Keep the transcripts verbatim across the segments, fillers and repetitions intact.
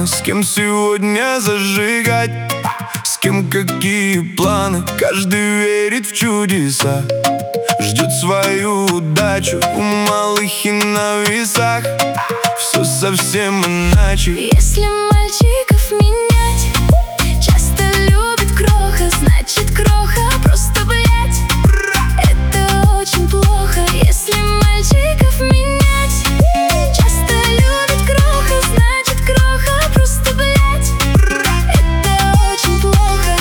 С кем сегодня зажигать, с кем какие планы. Каждый верит в чудеса, ждет свою удачу. У малых и на весах все совсем иначе. Если мальчиков менять часто любит кроха, значит кроха просто блять. Это очень плохо. Если мальчиков менять часто любит кроха, значит кроха просто блять. Это очень плохо.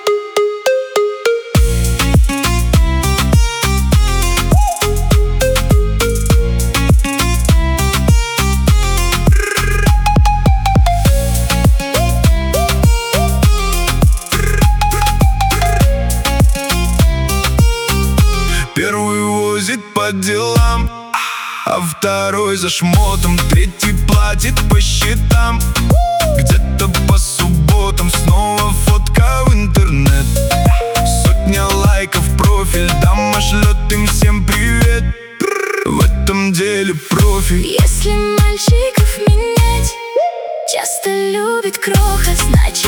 Первый возит по делам, а второй за шмотом, третий платит по счетам. Где-то по субботам снова фотка в интернет. Сотня лайков в профиль, дама шлет им всем привет. В этом деле профи. Если мальчиков менять часто любит кроха, значит